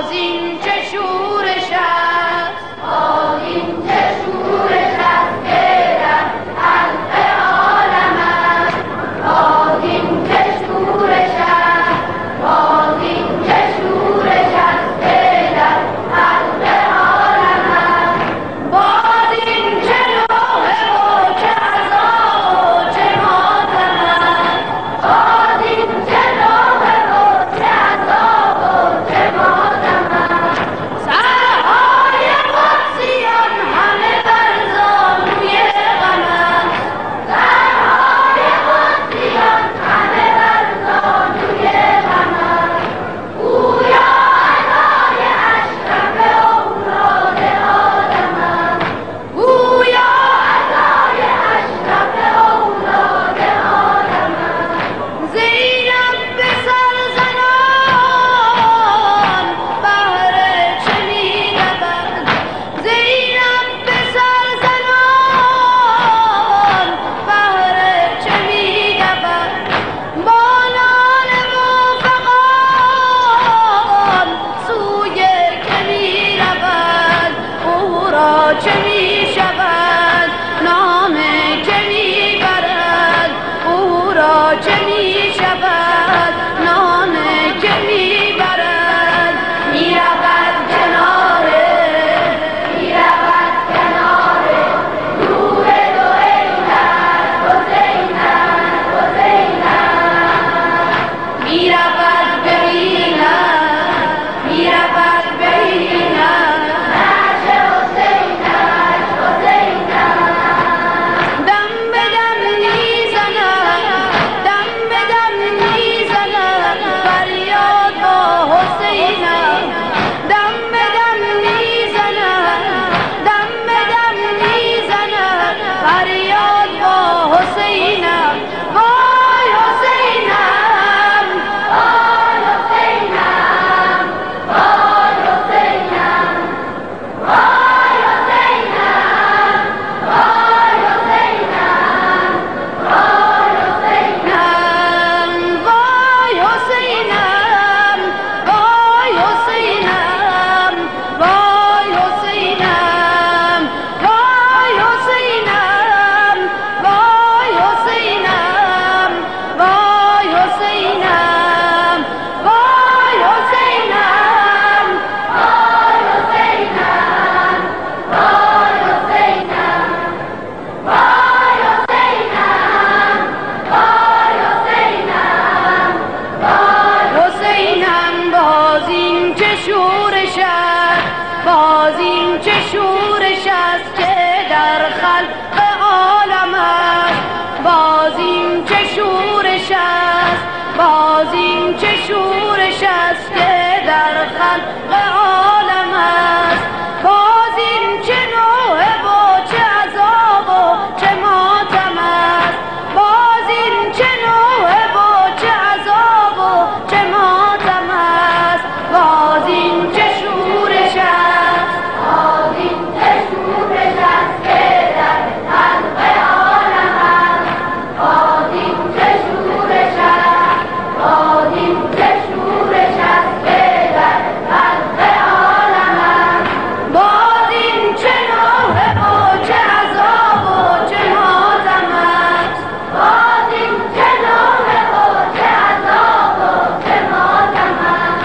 باز این چه شورش است که در خلق عالم است، باز این چه شورش است، باز این چه شورش است که در خلق عالم است، باز این چه نوحه و چه عذاب و چه ماتم است، باز این چه نوحه و چه عذاب و چه ماتم است، باز این چه شورش است، باز این چه شورش است که در خلق عالم است، باز این چه شورش است، باز این چه شورش است که در خلق عالم است، باز این چه نوحه و چه عذاب و چه ماتم است، باز این چه نوحه و چه عذاب و چه ماتم است.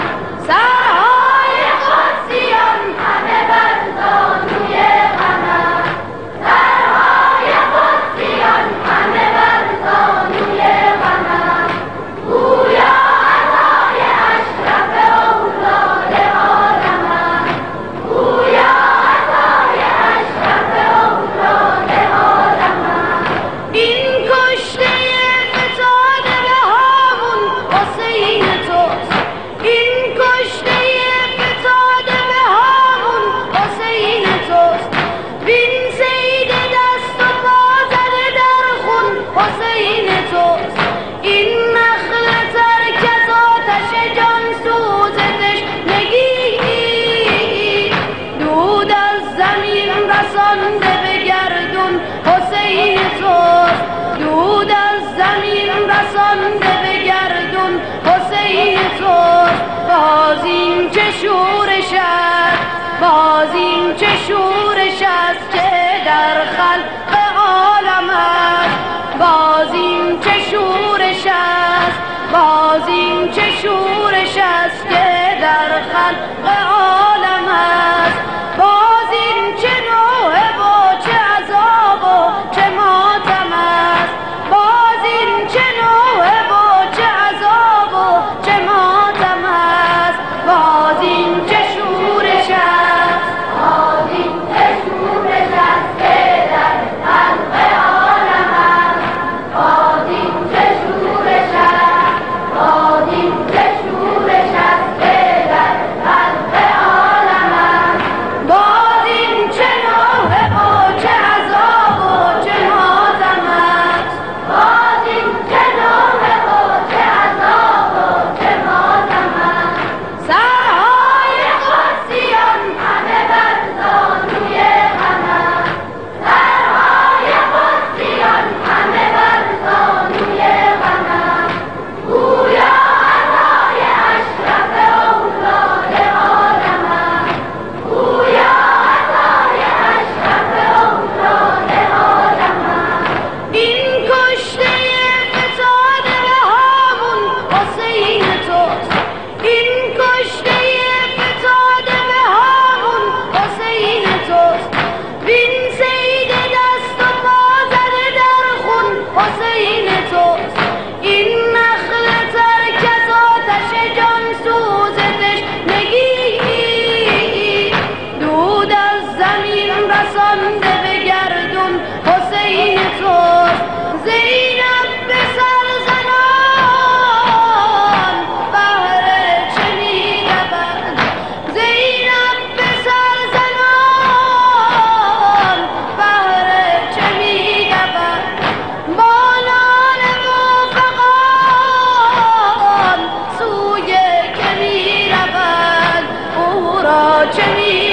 سرهای قدسیان همه بر زانوی غم است، سرهای قدسیان همه بر زانوی غم است، گویا عزای اشرف اولاد آدم است، گویا عزای اشرف اولاد آدم است. این کشته فتاده به هامون حسین توست، این کشته فتاده به هامون حسین توست، وین سید دست و پا زده در خون حسین توست، این نخل ترکت آتش جان سوزتش نگی، دود از زمین رسانده به گردون حسین توست، دود از زمین رسانده به گردون حسین توست. باز این چه شور باز این چه شورش است که در خلق عالم است، باز این چه شورش است، باز این چه شورش است که در خلق عالم است، باز این چه نوحه و چه عذاب و چه ماتم است، باز این چه نوحه و چه عذاب و چه ماتم است، باز این چه شورش است، باز این چه شورش است که در خلق عالم است، باز این چه شورش است، باز این چه شورش است که در خلق عالم است، باز این چه نوحه و چه عذاب و چه ماتم است، باز این چه نوحه و چه عذاب و چه ماتم است. سرهای قدسیان همه بر زانوی غم است، سرهای قدسیان همه بر زانوی غم است، گویا عطای اشرف اولاد عالم است، گویا عطای اشرف اولاد عالم است. این کشته فتاد به هامون حسین توست، این کشته فتاد به هامون حسین توست، وین سید دست و پا زده در خون حسین توست، این نخل ترکت آتش جان سوزتش نگی، دود از زمین رسانده به گردون حسین توست، زینب به سر زنان بهر چه می‌رود، زینب به سر زنان بهر چه می‌رود، با ناله و فغان سوی که می‌رود او را چه